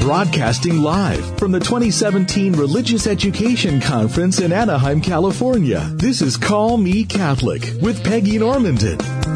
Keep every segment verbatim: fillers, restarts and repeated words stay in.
Broadcasting live from the twenty seventeen Religious Education Conference in Anaheim, California. This is Call Me Catholic with Peggy Normandin.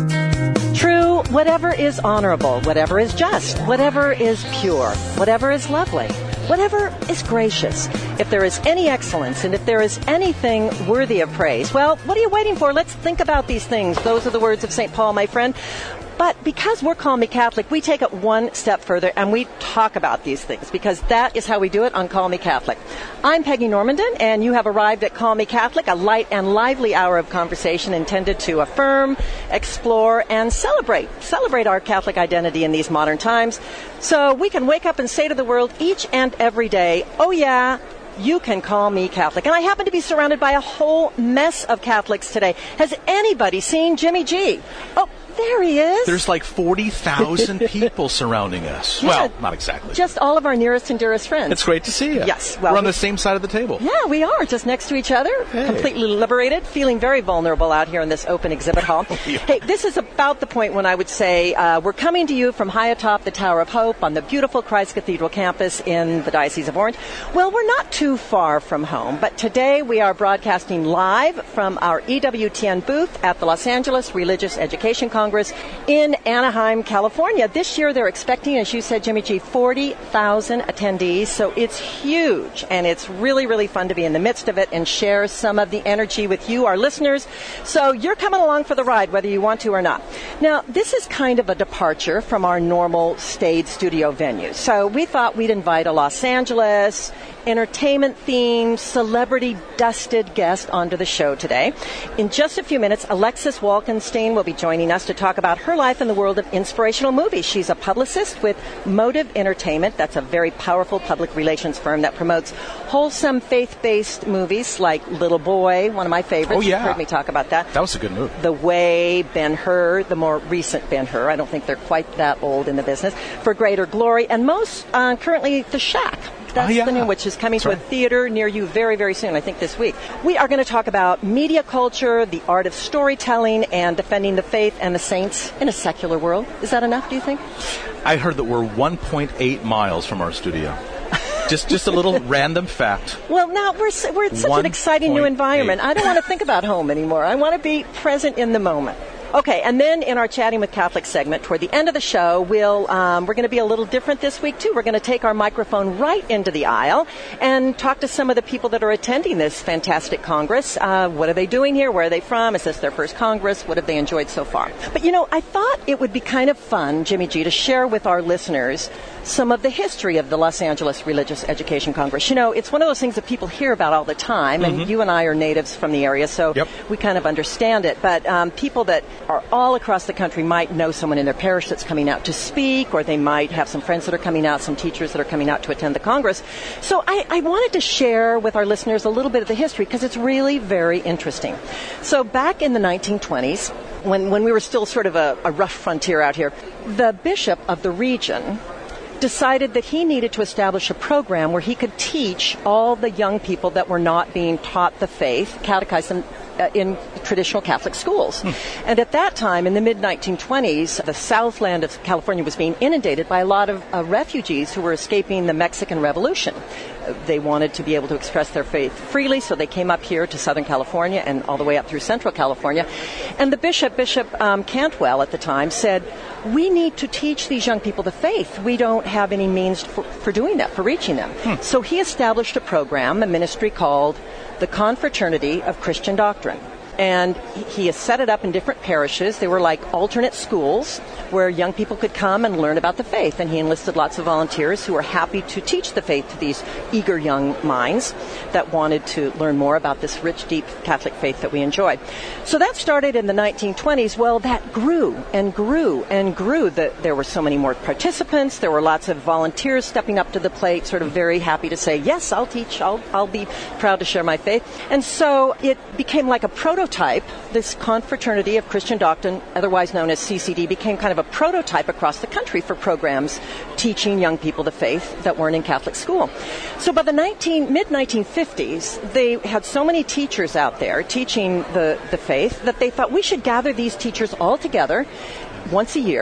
True, whatever is honorable, whatever is just, whatever is pure, whatever is lovely, whatever is gracious, if there is any excellence and if there is anything worthy of praise, well, what are you waiting for? Let's think about these things. Those are the words of Saint Paul, my friend. But because we're Call Me Catholic, we take it one step further and we talk about these things because that is how we do it on Call Me Catholic. I'm Peggy Normandin, and you have arrived at Call Me Catholic, a light and lively hour of conversation intended to affirm, explore, and celebrate. Celebrate our Catholic identity in these modern times so we can wake up and say to the world each and every day, oh yeah, you can call me Catholic. And I happen to be surrounded by a whole mess of Catholics today. Has anybody seen Jimmy G? Oh, there he is. There's like forty thousand people surrounding us. Yeah, well, not exactly. Just all of our nearest and dearest friends. It's great to see you. Yes. Well, We're on we, the same side of the table. Yeah, we are. Just next to each other. Hey. Completely liberated. Feeling very vulnerable out here in this open exhibit hall. Yeah. Hey, this is about the point when I would say uh, we're coming to you from high atop the Tower of Hope on the beautiful Christ Cathedral campus in the Diocese of Orange. Well, we're not too far from home, but today we are broadcasting live from our E W T N booth at the Los Angeles Religious Education Congress in in Anaheim, California. This year they're expecting, as you said, Jimmy G, forty thousand attendees. So it's huge, and it's really, really fun to be in the midst of it and share some of the energy with you, our listeners. So you're coming along for the ride, whether you want to or not. Now, this is kind of a departure from our normal staid studio venue. So we thought we'd invite a Los Angeles entertainment-themed, celebrity-dusted guest onto the show today. In just a few minutes, Alexis Walkenstein will be joining us to talk about her life in the world of inspirational movies. She's a publicist with Motive Entertainment. That's a very powerful public relations firm that promotes wholesome, faith-based movies like Little Boy, one of my favorites. Oh, yeah. You've heard me talk about that. That was a good movie. The Way, Ben-Hur, the more recent Ben-Hur. I don't think they're quite that old in the business. For Greater Glory, and most uh, currently, The Shack. That's oh, yeah. the new, which is coming That's to right. a theater near you very, very soon, I think this week. We are going to talk about media culture, the art of storytelling, and defending the faith and the saints in a secular world. Is that enough, do you think? I heard that we're one point eight miles from our studio. Just just a little random fact. Well, now, we're, we're in such an exciting new environment. I don't want to think about home anymore. I want to be present in the moment. Okay, and then in our Chatting with Catholics segment, toward the end of the show, we'll, um, we're going to be a little different this week, too. We're going to take our microphone right into the aisle and talk to some of the people that are attending this fantastic Congress. Uh, what are they doing here? Where are they from? Is this their first Congress? What have they enjoyed so far? But, you know, I thought it would be kind of fun, Jimmy G, to share with our listeners some of the history of the Los Angeles Religious Education Congress. You know, it's one of those things that people hear about all the time, mm-hmm. and you and I are natives from the area, so yep. we kind of understand it. But um, people that are all across the country might know someone in their parish that's coming out to speak, or they might have some friends that are coming out, some teachers that are coming out to attend the Congress. So I, I wanted to share with our listeners a little bit of the history because it's really very interesting. So back in the nineteen twenties, when, when we were still sort of a, a rough frontier out here, the bishop of the region decided that he needed to establish a program where he could teach all the young people that were not being taught the faith, catechize them uh, in traditional Catholic schools. Hmm. And at that time, in the mid nineteen twenties, the Southland of California was being inundated by a lot of uh, refugees who were escaping the Mexican Revolution. Uh, they wanted to be able to express their faith freely, so they came up here to Southern California and all the way up through Central California. And the bishop, Bishop um, Cantwell at the time, said, we need to teach these young people the faith. We don't have any means for, for doing that, for reaching them. Hmm. So he established a program, a ministry called the Confraternity of Christian Doctrine. And he has set it up in different parishes. They were like alternate schools where young people could come and learn about the faith. And he enlisted lots of volunteers who were happy to teach the faith to these eager young minds that wanted to learn more about this rich, deep Catholic faith that we enjoy. So that started in the nineteen twenties. Well, that grew and grew and grew. The, there were so many more participants. There were lots of volunteers stepping up to the plate, sort of very happy to say, yes, I'll teach. I'll, I'll be proud to share my faith. And so it became like a prototype. This Confraternity of Christian Doctrine, otherwise known as C C D, became kind of a prototype across the country for programs teaching young people the faith that weren't in Catholic school. So by the mid nineteen fifties, they had so many teachers out there teaching the, the faith that they thought we should gather these teachers all together once a year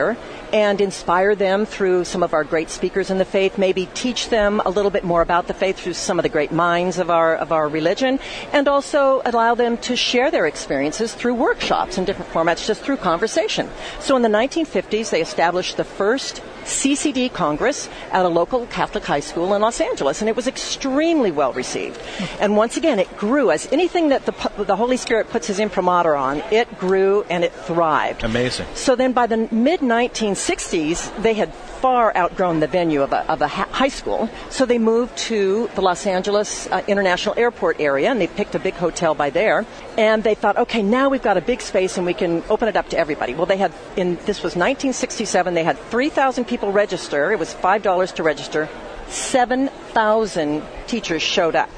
and inspire them through some of our great speakers in the faith, maybe teach them a little bit more about the faith through some of the great minds of our of our religion, and also allow them to share their experiences through workshops in different formats, just through conversation. So in the nineteen fifties, they established the first C C D Congress at a local Catholic high school in Los Angeles, and it was extremely well received. And once again, it grew as anything that the, the Holy Spirit puts his imprimatur on. It grew and it thrived. Amazing. So then by the mid nineteen sixties, they had far outgrown the venue of a, of a ha- high school, so they moved to the Los Angeles uh, International Airport area, and they picked a big hotel by there, and they thought, okay, now we've got a big space and we can open it up to everybody. Well, they had, in this was nineteen sixty-seven, they had three thousand people register. It was five dollars to register. seven thousand teachers showed up.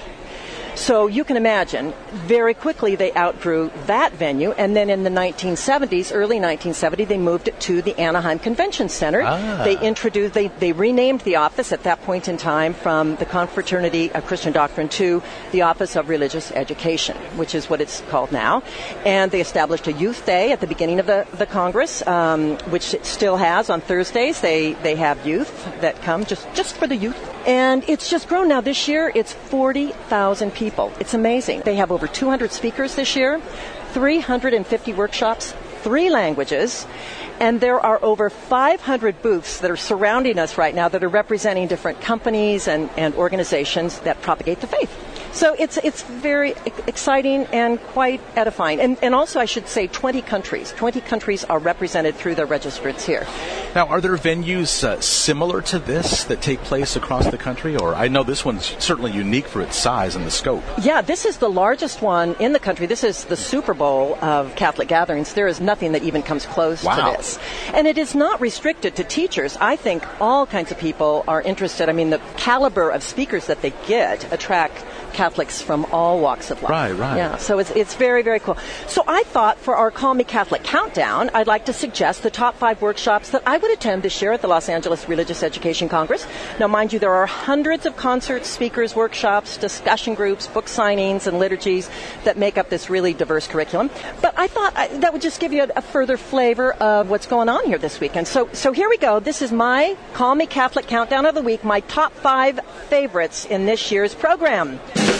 So you can imagine, very quickly they outgrew that venue, and then in the nineteen seventies, early nineteen seventy, they moved it to the Anaheim Convention Center. Ah. They introduced, they, they renamed the office at that point in time from the Confraternity of Christian Doctrine to the Office of Religious Education, which is what it's called now. And they established a youth day at the beginning of the, the Congress, um, which it still has on Thursdays. They they have youth that come just, just for the youth. And it's just grown now. This year, it's forty thousand people. It's amazing. They have over two hundred speakers this year, three hundred fifty workshops, three languages, and there are over five hundred booths that are surrounding us right now that are representing different companies and, and organizations that propagate the faith. So it's it's very exciting and quite edifying. And, and also, I should say, twenty countries. twenty countries are represented through their registrants here. Now, are there venues uh, similar to this that take place across the country? Or I know this one's certainly unique for its size and the scope. Yeah, this is the largest one in the country. This is the Super Bowl of Catholic gatherings. There is nothing that even comes close wow. to this. And it is not restricted to teachers. I think all kinds of people are interested. I mean, the caliber of speakers that they get attract Catholics from all walks of life. Right, right. Yeah, so it's it's very, very cool. So I thought for our Call Me Catholic Countdown, I'd like to suggest the top five workshops that I would attend this year at the Los Angeles Religious Education Congress. Now, mind you, there are hundreds of concerts, speakers, workshops, discussion groups, book signings, and liturgies that make up this really diverse curriculum. But I thought I, that would just give you a, a further flavor of what's going on here this weekend. So, so here we go. This is my Call Me Catholic Countdown of the week, my top five favorites in this year's program.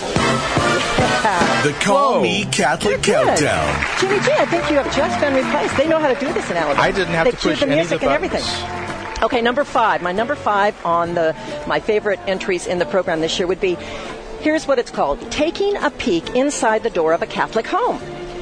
The Call Whoa. Me Catholic You're good. Countdown. Jimmy G, I think you have just been replaced. They know how to do this in Alabama. I didn't have they to push the any of music the and buttons. everything. Okay, number five. My number five on the my favorite entries in the program this year would be, here's what it's called, Taking a Peek Inside the Door of a Catholic Home.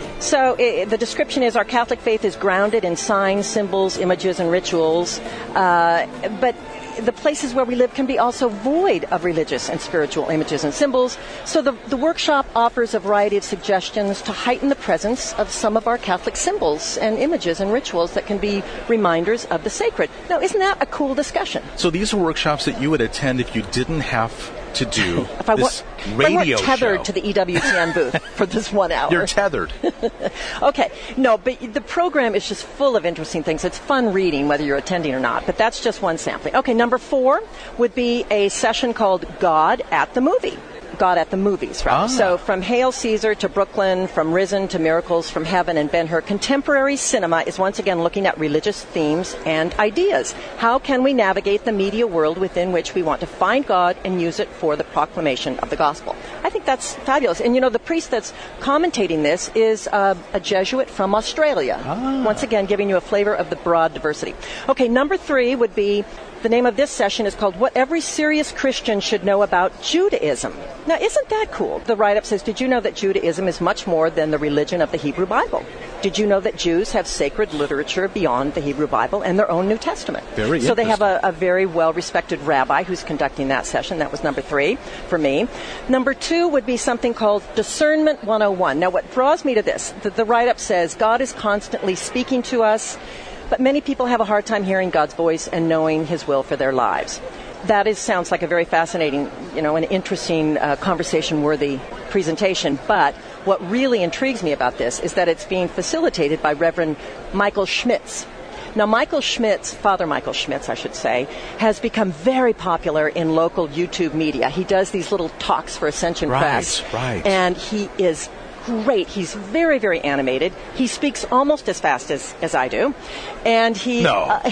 So it, the description is our Catholic faith is grounded in signs, symbols, images, and rituals, uh, but the places where we live can be also void of religious and spiritual images and symbols. So the, the workshop offers a variety of suggestions to heighten the presence of some of our Catholic symbols and images and rituals that can be reminders of the sacred. Now, isn't that a cool discussion? So these are workshops that you would attend if you didn't have to do if I this wa- radio if I weren't tethered show. to the E W T N booth for this one hour. You're tethered. Okay. No, but the program is just full of interesting things. It's fun reading, whether you're attending or not, but that's just one sampling. Okay, number four would be a session called God at the Movie. God at the Movies, right? Ah. So from Hail Caesar to Brooklyn, from Risen to Miracles from Heaven and Ben-Hur, contemporary cinema is once again looking at religious themes and ideas. How can we navigate the media world within which we want to find God and use it for the proclamation of the gospel? I think that's fabulous. And, you know, the priest that's commentating this is uh, a Jesuit from Australia. Ah. Once again, giving you a flavor of the broad diversity. Okay, number three would be, the name of this session is called What Every Serious Christian Should Know About Judaism. Now, isn't that cool? The write-up says, did you know that Judaism is much more than the religion of the Hebrew Bible? Did you know that Jews have sacred literature beyond the Hebrew Bible and their own New Testament? Very So they have interesting. a, a very well-respected rabbi who's conducting that session. That was number three for me. Number two would be something called Discernment one oh one. Now, what draws me to this, the, the write-up says, God is constantly speaking to us, but many people have a hard time hearing God's voice and knowing His will for their lives. That is sounds like a very fascinating, you know, an interesting, uh, conversation-worthy presentation. But what really intrigues me about this is that it's being facilitated by Reverend Michael Schmitz. Now, Michael Schmitz, Father Michael Schmitz, I should say, has become very popular in local YouTube media. He does these little talks for Ascension Right, Press. right. And he is great. He's very, very animated. He speaks almost as fast as, as I do. And he... No. Uh,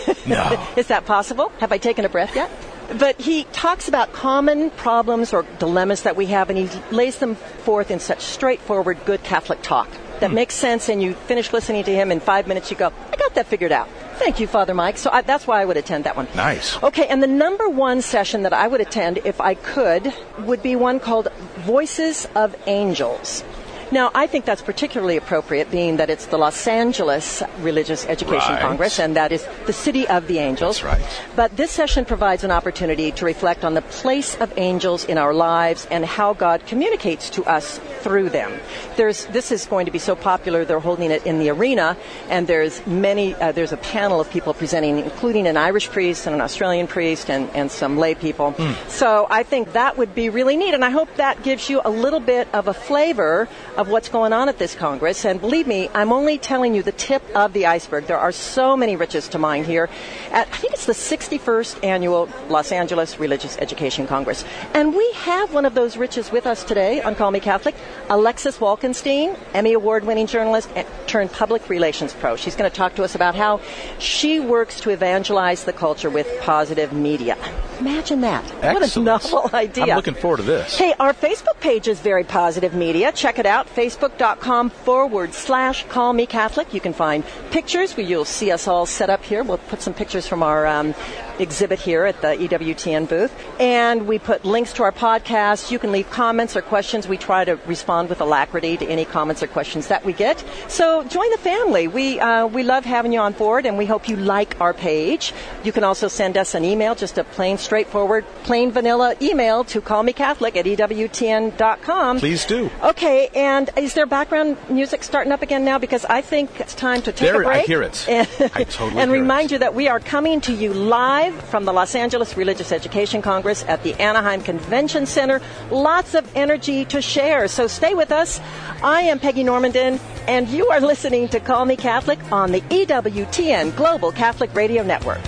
no. Is that possible? Have I taken a breath yet? But he talks about common problems or dilemmas that we have, and he lays them forth in such straightforward, good Catholic talk that hmm. makes sense, and you finish listening to him in five minutes, you go, I got that figured out. Thank you, Father Mike. So I, that's why I would attend that one. Nice. Okay, and the number one session that I would attend, if I could, would be one called Voices of Angels. Now, I think that's particularly appropriate, being that it's the Los Angeles Religious Education right. Congress, and that is the city of the angels. That's right. But this session provides an opportunity to reflect on the place of angels in our lives and how God communicates to us through them. There's this is going to be so popular, they're holding it in the arena, and there's many. Uh, there's a panel of people presenting, including an Irish priest and an Australian priest and, and some lay people. Mm. So I think that would be really neat, and I hope that gives you a little bit of a flavor of what's going on at this Congress. And believe me, I'm only telling you the tip of the iceberg. There are so many riches to mine here. At, I think it's the sixty-first Annual Los Angeles Religious Education Congress. And we have one of those riches with us today on Call Me Catholic, Alexis Walkenstein, Emmy Award-winning journalist turned public relations pro. She's going to talk to us about how she works to evangelize the culture with positive media. Imagine that. Excellent. What a novel idea. I'm looking forward to this. Hey, our Facebook page is Very Positive Media. Check it out, facebook.com forward slash Call Me Catholic. You can find pictures where you'll see us all set up here. We'll put some pictures from our um, exhibit here at the E W T N booth. And we put links to our podcast. You can leave comments or questions. We try to respond with alacrity to any comments or questions that we get. So join the family. We uh, we love having you on board, and we hope you like our page. You can also send us an email, just a plain, straightforward, plain vanilla email to callmecatholic at E W T N dot com. Please do. Okay, and is there background music starting up again now? Because I think it's time to take there, a break. I hear it. And, I totally and hear remind it. you that we are coming to you live from the Los Angeles Religious Education Congress at the Anaheim Convention Center. Lots of energy to share, so stay with us. I am Peggy Normandin, and you are listening to Call Me Catholic on the E W T N Global Catholic Radio Network.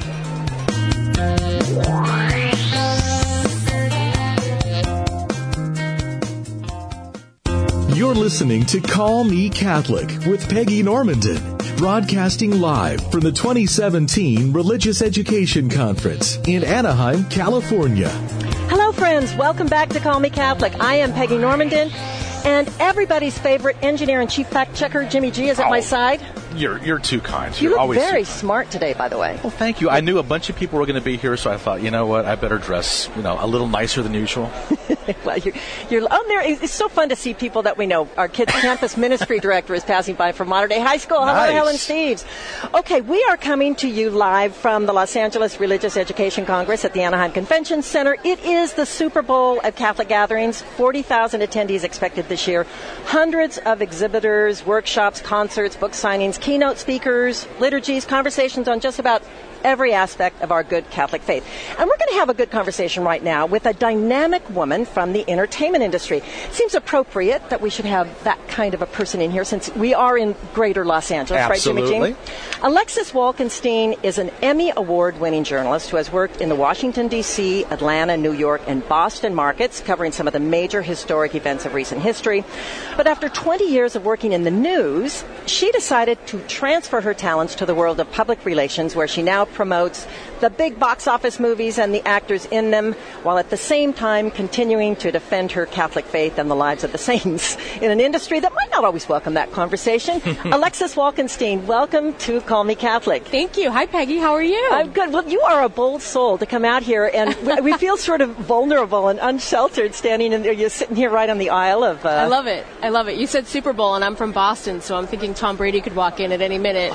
You're listening to Call Me Catholic with Peggy Normandin, broadcasting live from the twenty seventeen Religious Education Conference in Anaheim, California. Hello, friends. Welcome back to Call Me Catholic. I am Peggy Normandin, and everybody's favorite engineer and chief fact checker, Jimmy G, is at oh, my side. You're you're too kind. You You're look always very too kind. smart today, by the way. Well, thank you. I knew a bunch of people were going to be here, so I thought, you know what, I better dress, you know, a little nicer than usual. Well, you're, you're oh, there. It's so fun to see people that we know. Our kids' campus ministry director is passing by from Mater Dei High School. Hello, nice. Helen Steves. Okay, we are coming to you live from the Los Angeles Religious Education Congress at the Anaheim Convention Center. It is the Super Bowl of Catholic gatherings. forty thousand attendees expected this year. Hundreds of exhibitors, workshops, concerts, book signings, keynote speakers, liturgies, conversations on just about every aspect of our good Catholic faith. And we're going to have a good conversation right now with a dynamic woman from the entertainment industry. It seems appropriate that we should have that kind of a person in here since we are in greater Los Angeles, Absolutely. right, Jimmy Jean? Alexis Walkenstein is an Emmy Award-winning journalist who has worked in the Washington, D C, Atlanta, New York, and Boston markets, covering some of the major historic events of recent history. But after twenty years of working in the news, she decided to transfer her talents to the world of public relations, where she now promotes the big box office movies and the actors in them, while at the same time continuing to defend her Catholic faith and the lives of the saints in an industry that might not always welcome that conversation. Alexis Walkenstein, welcome to Call Me Catholic. Thank you. Hi, Peggy. How are you? I'm good. Well, you are a bold soul to come out here, and we feel sort of vulnerable and unsheltered standing in there. You're sitting here right on the aisle of... Uh, I love it. I love it. You said Super Bowl, and I'm from Boston, so I'm thinking Tom Brady could walk in at any minute.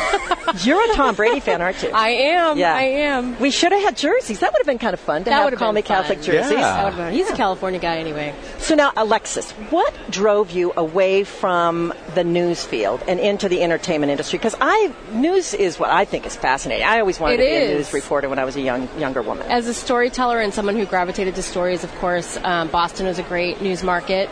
Oh. You're a Tom Brady fan, aren't you? I am. Yeah. I am. We should have had jerseys. That would have been kind of fun to that have Call Me fun. Catholic jerseys. Yeah. Been, he's a California guy anyway. So now, Alexis, what drove you away from the news field and into the entertainment industry? Because I news is what I think is fascinating. I always wanted it to be is. a news reporter when I was a young younger woman. As a storyteller and someone who gravitated to stories, of course, um, Boston was a great news market,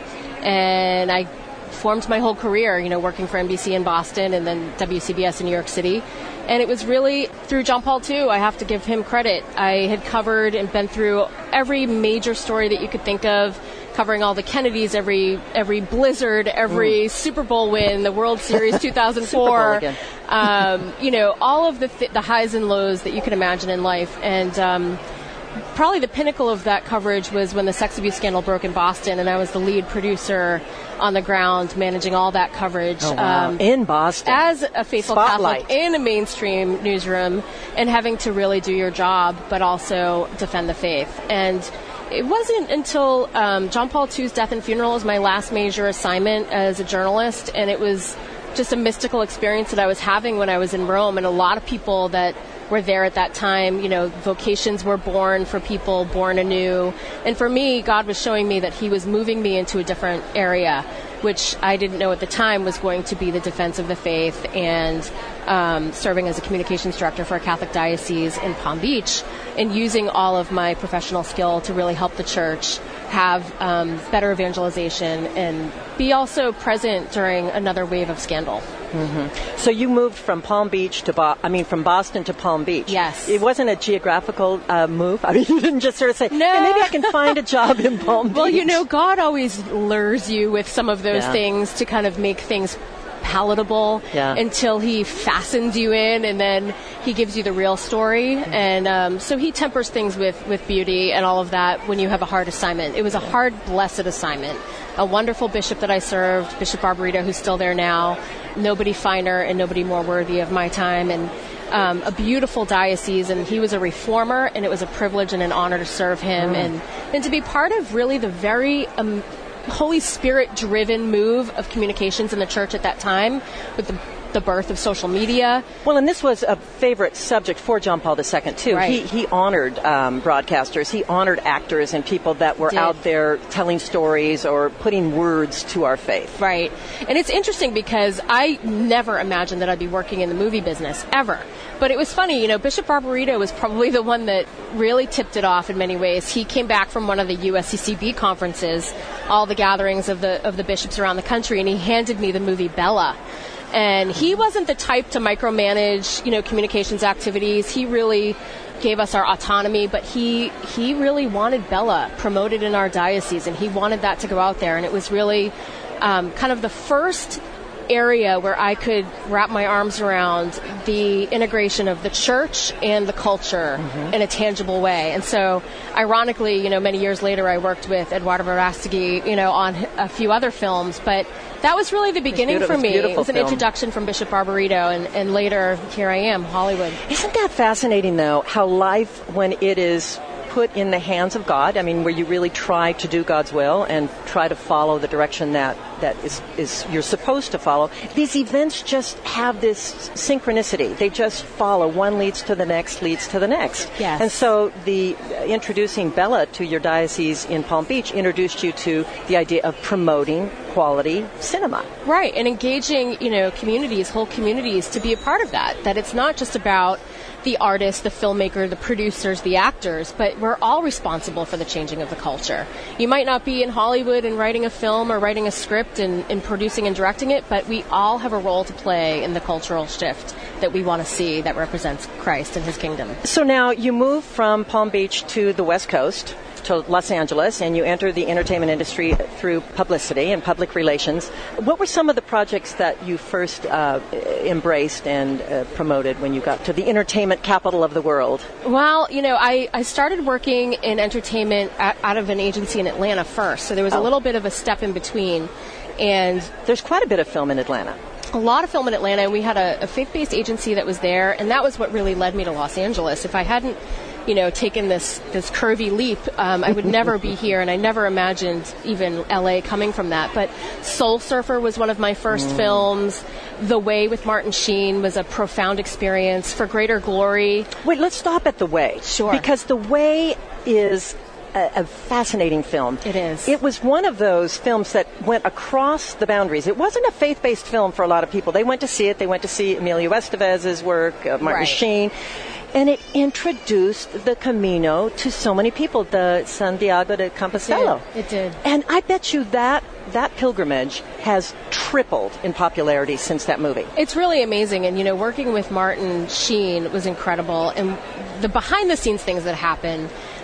and I formed my whole career, you know, working for N B C in Boston and then W C B S in New York City. And it was really through John Paul the Second. I have to give him credit. I had covered and been through every major story that you could think of, covering all the Kennedys, every every blizzard, every mm. Super Bowl win, the World Series two thousand four, um, you know, all of the th- the highs and lows that you can imagine in life. And um, probably the pinnacle of that coverage was when the sex abuse scandal broke in Boston, and I was the lead producer on the ground managing all that coverage. Oh, wow. um, in Boston. As a faithful Spotlight. Catholic in a mainstream newsroom, and having to really do your job, but also defend the faith. And it wasn't until um, John Paul the Second's death and funeral was my last major assignment as a journalist, and it was just a mystical experience that I was having when I was in Rome, and a lot of people that were there at that time, you know, vocations were born for people born anew. And for me, God was showing me that he was moving me into a different area, which I didn't know at the time was going to be the defense of the faith and um, serving as a communications director for a Catholic diocese in Palm Beach, and using all of my professional skill to really help the church have um, better evangelization and be also present during another wave of scandal. Mm-hmm. So you moved from Palm Beach to, Bo- I mean, from Boston to Palm Beach. Yes. It wasn't a geographical uh, move. I mean, you didn't just sort of say, no. hey, maybe I can find a job in Palm Beach. Well, you know, God always lures you with some of those yeah. things to kind of make things palatable yeah. until he fastens you in, and then he gives you the real story. Mm-hmm. And um, so he tempers things with, with beauty and all of that when you have a hard assignment. It was a hard, blessed assignment. A wonderful bishop that I served, Bishop Barbarito, who's still there now. Nobody finer and nobody more worthy of my time. And um, a beautiful diocese, and he was a reformer, and it was a privilege and an honor to serve him mm. and, and to be part of really the very um, Holy Spirit-driven move of communications in the church at that time with the the birth of social media. Well, and this was a favorite subject for John Paul the Second, too. Right. He he honored um, broadcasters. He honored actors and people that were Did. out there telling stories or putting words to our faith. Right. And it's interesting because I never imagined that I'd be working in the movie business, ever. But it was funny, you know, Bishop Barbarito was probably the one that really tipped it off in many ways. He came back from one of the U S C C B conferences, all the gatherings of the of the bishops around the country, and he handed me the movie Bella. And he wasn't the type to micromanage, you know, communications activities. He really gave us our autonomy, but he he really wanted Bella promoted in our diocese, and he wanted that to go out there. And it was really um, kind of the first area where I could wrap my arms around the integration of the church and the culture mm-hmm. in a tangible way. And so, ironically, you know, many years later, I worked with Eduardo Verástegui, you know, on a few other films, but that was really the beginning for me. It was an film. introduction from Bishop Barbarito, and, and later, here I am, Hollywood. Isn't that fascinating, though, how life, when it is put in the hands of God, I mean, where you really try to do God's will and try to follow the direction that, that is, is you're supposed to follow, these events just have this synchronicity. They just follow. One leads to the next, leads to the next. Yes. And so the uh, introducing Bella to your diocese in Palm Beach introduced you to the idea of promoting quality cinema. Right, and engaging, you know, communities, whole communities to be a part of that. That it's not just about the artist, the filmmaker, the producers, the actors, but we're all responsible for the changing of the culture. You might not be in Hollywood and writing a film or writing a script and, and producing and directing it, but we all have a role to play in the cultural shift that we want to see that represents Christ and his kingdom. So now you move from Palm Beach to the West Coast, to Los Angeles, and you enter the entertainment industry through publicity and public relations. What were some of the projects that you first uh, embraced and uh, promoted when you got to the entertainment capital of the world? Well, you know, I, I started working in entertainment at, out of an agency in Atlanta first, so there was oh. a little bit of a step in between. And there's quite a bit of film in Atlanta. A lot of film in Atlanta, and we had a, a faith-based agency that was there, and that was what really led me to Los Angeles. If I hadn't you know, taken this, this curvy leap, um, I would never be here, and I never imagined even L A coming from that. But Soul Surfer was one of my first mm. films. The Way with Martin Sheen was a profound experience. For Greater Glory. Wait, let's stop at The Way. Sure. Because The Way is a, a fascinating film. It is. It was one of those films that went across the boundaries. It wasn't a faith-based film for a lot of people. They went to see it. They went to see Emilio Estevez's work, uh, Martin right. Sheen. And it introduced the Camino to so many people, the Santiago de Compostela. It did. It did. And I bet you that that pilgrimage has tripled in popularity since that movie. It's really amazing. And, you know, working with Martin Sheen was incredible. And the behind-the-scenes things that happen,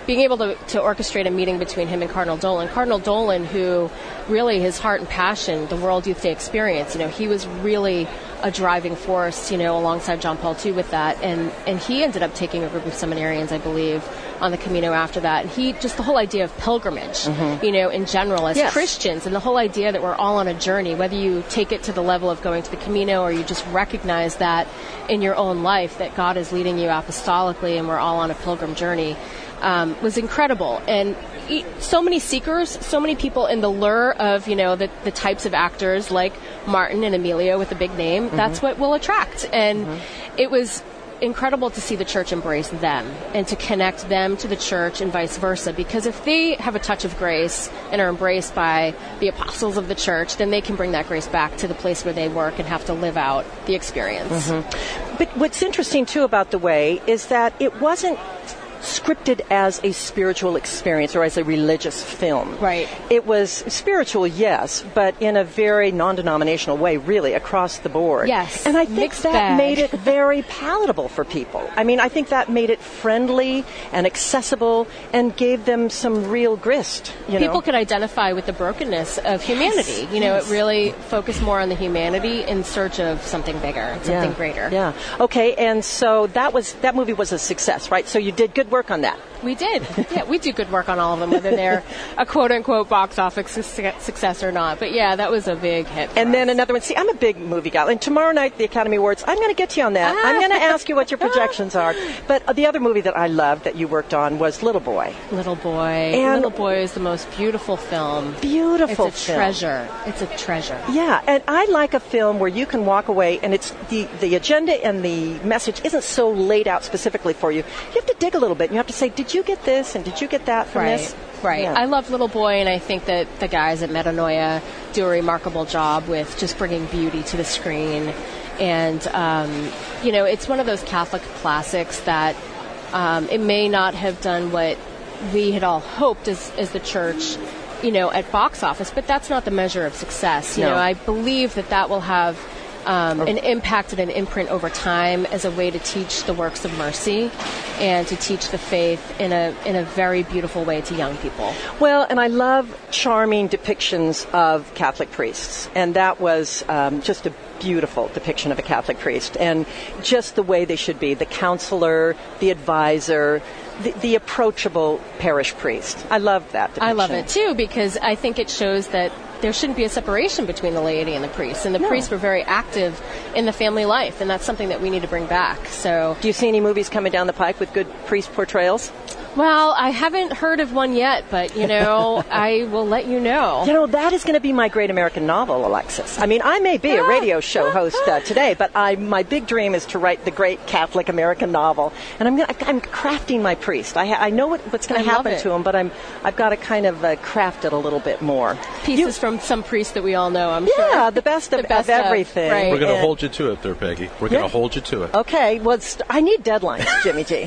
being able to, to orchestrate a meeting between him and Cardinal Dolan. Cardinal Dolan, who really his heart and passion, the World Youth Day experience, you know, he was really a driving force, you know, alongside John Paul the Second with that. And, and he ended up taking a group of seminarians, I believe, on the Camino after that. And he, just the whole idea of pilgrimage, mm-hmm. you know, in general as yes. Christians, and the whole idea that we're all on a journey, whether you take it to the level of going to the Camino or you just recognize that in your own life, that God is leading you apostolically and we're all on a pilgrim journey, um, was incredible. And so many seekers, so many people in the lure of, you know, the, the types of actors like Martin and Emilio with the big name, mm-hmm. that's what will attract. And mm-hmm. it was incredible to see the church embrace them and to connect them to the church and vice versa, because if they have a touch of grace and are embraced by the apostles of the church, then they can bring that grace back to the place where they work and have to live out the experience. Mm-hmm. But what's interesting too about The Way is that it wasn't scripted as a spiritual experience or as a religious film. Right. It was spiritual, yes, but in a very non-denominational way, really, across the board. Yes. And I think Mixed that bag. made it very palatable for people. I mean, I think that made it friendly and accessible and gave them some real grist. You People know? could identify with the brokenness of humanity. Yes. You know, yes. it really focused more on the humanity in search of something bigger, something yeah. greater. Yeah. Okay, and so that was that movie was a success, right? So you did good work on that. We did. Yeah, we do good work on all of them, whether they're a quote-unquote box office success or not. But yeah, that was a big hit for And us. then another one. See, I'm a big movie gal. And tomorrow night, the Academy Awards, I'm going to get to you on that. I'm going to ask you what your projections are. But the other movie that I loved that you worked on was Little Boy. Little Boy. And Little Boy is the most beautiful film. Beautiful It's a film. treasure. It's a treasure. Yeah, and I like a film where you can walk away and it's the, the agenda and the message isn't so laid out specifically for you. You have to dig a little bit and you have to say, did you get this and did you get that from right. this? Right. Yeah. I love Little Boy, and I think that the guys at Metanoia do a remarkable job with just bringing beauty to the screen. And, um, you know, it's one of those Catholic classics that um, it may not have done what we had all hoped as, as the church, you know, at box office, but that's not the measure of success. You No. know, I believe that that will have um, an impact and an imprint over time as a way to teach the works of mercy and to teach the faith in a in a very beautiful way to young people. Well, and I love charming depictions of Catholic priests, and that was um, just a beautiful depiction of a Catholic priest, and just the way they should be, the counselor, the advisor, the, the approachable parish priest. I love that depiction. I love it, too, because I think it shows that there shouldn't be a separation between the laity and the priests, and the No. priests were very active in the family life, and that's something that we need to bring back. So, do you see any movies coming down the pike with good priest portrayals? well, I haven't heard of one yet, but, you know, I will let you know. You know, that is going to be my great American novel, Alexis. I mean, I may be a radio show host uh, today, but I, my big dream is to write the great Catholic American novel. And I'm gonna, I'm crafting my priest. I, ha- I know what, what's going I to love happen it. to him, but I'm, I've got to kind of uh, craft it a little bit more. Pieces from some priest that we all know, I'm sure. Yeah, the best of, The best of of, everything. right. We're going to And- hold you to it there, Peggy. We're going to Yeah. hold you to it. Okay, well, st- I need deadlines, Jimmy G.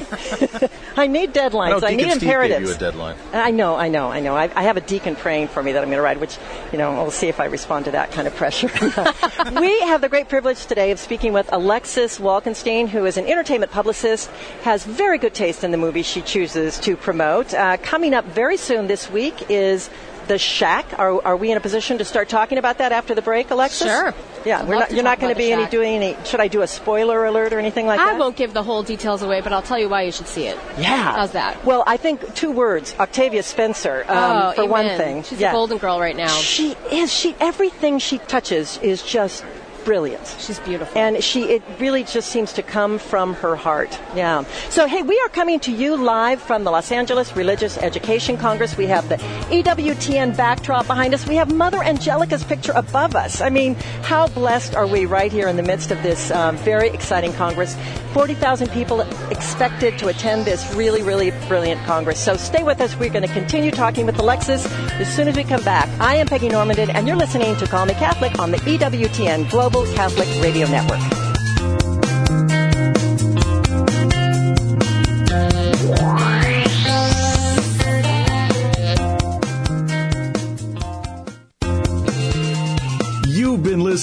I need deadlines. No, I need Deacon Steve imperatives. gave you a deadline. I know, I know, I know. I, I have a deacon praying for me that I'm going to write, which, you know, we'll see if I respond to that kind of pressure. We have the great privilege today of speaking with Alexis Walkenstein, who is an entertainment publicist, has very good taste in the movies she chooses to promote. Uh, coming up very soon this week is The Shack. Are, are we in a position to start talking about that after the break, Alexis? Sure. Yeah, I'd we're love not, to you're talk not going to about The be any Shack. doing any. Should I do a spoiler alert or anything like I that? won't give the whole details away, but I'll tell you why you should see it. Yeah. How's that? Well, I think two words: Octavia Spencer. Um, oh, for amen. one thing, She's yeah. a golden girl right now. She is. She everything she touches is just brilliant. She's beautiful. And she, it really just seems to come from her heart. Yeah. So, hey, we are coming to you live from the Los Angeles Religious Education Congress. We have the E W T N backdrop behind us. We have Mother Angelica's picture above us. I mean, how blessed are we right here in the midst of this um, very exciting Congress? forty thousand people expected to attend this really, really brilliant Congress. So stay with us. We're going to continue talking with Alexis as soon as we come back. I am Peggy Normandin, and you're listening to Call Me Catholic on the E W T N Global Catholic Radio Network. You've been listening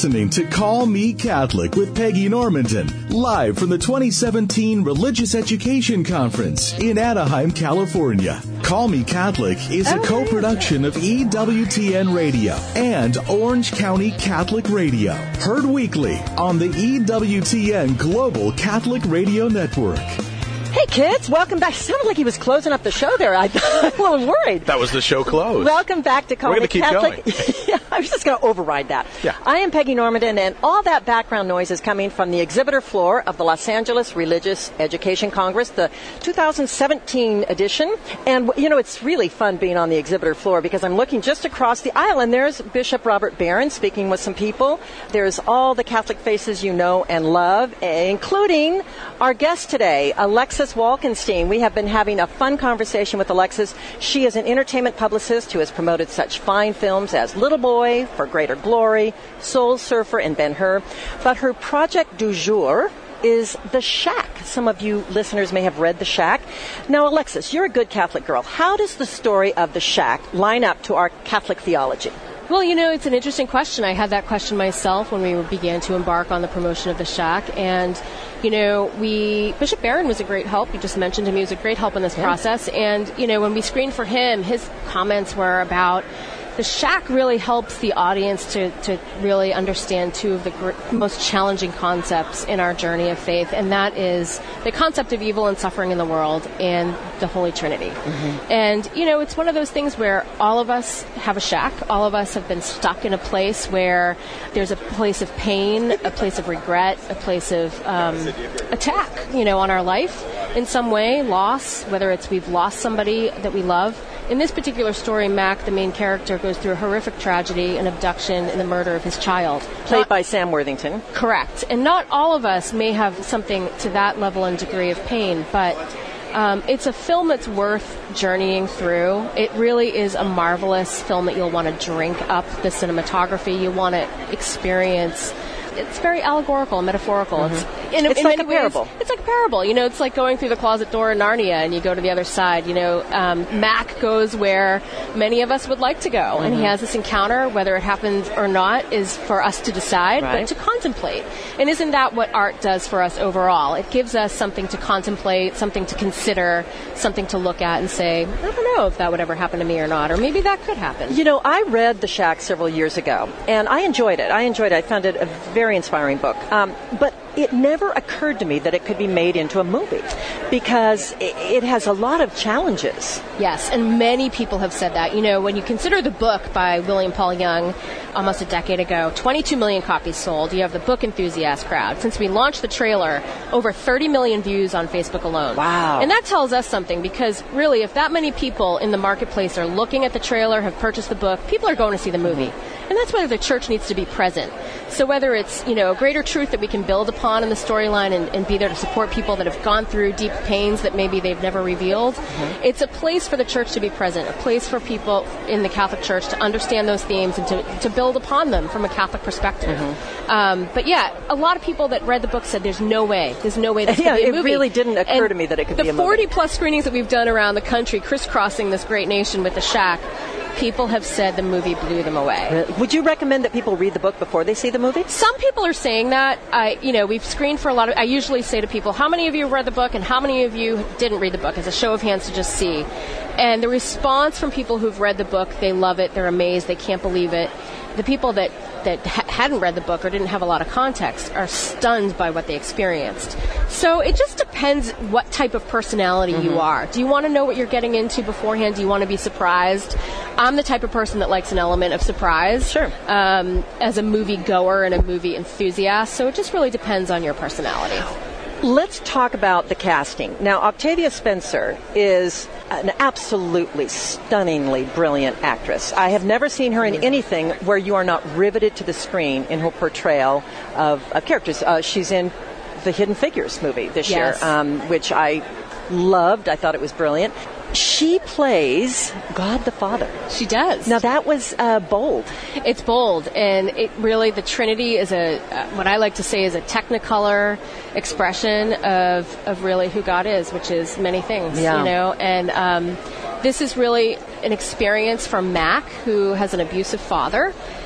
listening to Call Me Catholic with Peggy Normanton, live from the twenty seventeen Religious Education Conference in Anaheim, California. Call Me Catholic is a co-production of E W T N Radio and Orange County Catholic Radio. Heard weekly on the E W T N Global Catholic Radio Network. Hey, kids, welcome back. Sounded like he was closing up the show there. I, I'm a little worried. That was the show closed. Welcome back to Call We're Me keep Catholic. Going. Yeah, I was just going to override that. Yeah. I am Peggy Normanton, and all that background noise is coming from the exhibitor floor of the Los Angeles Religious Education Congress, the two thousand seventeen edition. And, you know, it's really fun being on the exhibitor floor because I'm looking just across the aisle, and there's Bishop Robert Barron speaking with some people. There's all the Catholic faces you know and love, including our guest today, Alexis Walkenstein. We have been having a fun conversation with Alexis. She is an entertainment publicist who has promoted such fine films as Little Boy, For Greater Glory, Soul Surfer, and Ben-Hur. But her project du jour is The Shack. Some of you listeners may have read The Shack. Now, Alexis, you're a good Catholic girl. How does the story of The Shack line up to our Catholic theology? Well, you know, it's an interesting question. I had that question myself when we began to embark on the promotion of The Shack. And, you know, we Bishop Barron was a great help. You just mentioned him. He was a great help in this yeah. process. And, you know, when we screened for him, his comments were about The Shack really helps the audience to, to really understand two of the gr- most challenging concepts in our journey of faith, and that is the concept of evil and suffering in the world and the Holy Trinity. Mm-hmm. And, you know, it's one of those things where all of us have a shack. All of us have been stuck in a place where there's a place of pain, a place of regret, a place of um, attack, you know, on our life in some way, loss, whether it's we've lost somebody that we love. In this particular story, Mac, the main character, goes through a horrific tragedy, an abduction, and the murder of his child. Played not, by Sam Worthington. Correct. And not all of us may have something to that level and degree of pain, but um, it's a film that's worth journeying through. It really is a marvelous film that you'll want to drink up the cinematography. You want to experience. It's very allegorical and metaphorical. Mm-hmm. It's, in, it's in like many a parable. Ways, it's like a parable. You know, it's like going through the closet door in Narnia and you go to the other side. You know, um, Mac goes where many of us would like to go. Mm-hmm. And he has this encounter, whether it happens or not, is for us to decide, right. but to contemplate. And isn't that what art does for us overall? It gives us something to contemplate, something to consider, something to look at and say, I don't know if that would ever happen to me or not, or maybe that could happen. You know, I read The Shack several years ago, and I enjoyed it. I enjoyed it. I found it a very inspiring book. Um, but it never occurred to me that it could be made into a movie because it, it has a lot of challenges. Yes, and many people have said that. You know, when you consider the book by William Paul Young almost a decade ago, twenty-two million copies sold. You have the book enthusiast crowd. Since we launched the trailer, over thirty million views on Facebook alone. Wow. And that tells us something because really, if that many people in the marketplace are looking at the trailer, have purchased the book, people are going to see the movie. And that's whether the church needs to be present. So whether it's, you know, a greater truth that we can build upon in the storyline and, and be there to support people that have gone through deep pains that maybe they've never revealed, mm-hmm. it's a place for the church to be present, a place for people in the Catholic Church to understand those themes and to, to build upon them from a Catholic perspective. Mm-hmm. Um, but yeah, a lot of people that read the book said there's no way, there's no way this yeah, could be a it movie. It really didn't occur and to me that it could be a movie. The forty plus screenings that we've done around the country, crisscrossing this great nation with The Shack, people have said the movie blew them away. Would you recommend that people read the book before they see the movie? Some people are saying that. I, you know, we've screened for a lot of. I usually say to people, "How many of you read the book, and how many of you didn't read the book?" As a show of hands to just see. And the response from people who've read the book, they love it. They're amazed. They can't believe it. The people that that ha- hadn't read the book or didn't have a lot of context are stunned by what they experienced. So it just depends what type of personality mm-hmm. you are. Do you want to know what you're getting into beforehand? Do you want to be surprised? I'm the type of person that likes an element of surprise. Sure. Um, as a movie goer and a movie enthusiast. So it just really depends on your personality. Let's talk about the casting. Now, Octavia Spencer is an absolutely stunningly brilliant actress. I have never seen her in anything where you are not riveted to the screen in her portrayal of, of characters. Uh, she's in the Hidden Figures movie this yes. year, um, which I loved. I thought it was brilliant. She plays God the Father. She does. Now, that was uh, bold. It's bold, and it really, the Trinity is a, uh, what I like to say is a technicolor expression of, of really who God is, which is many things, yeah. you know, and um, this is really an experience for Mac, who has an abusive father,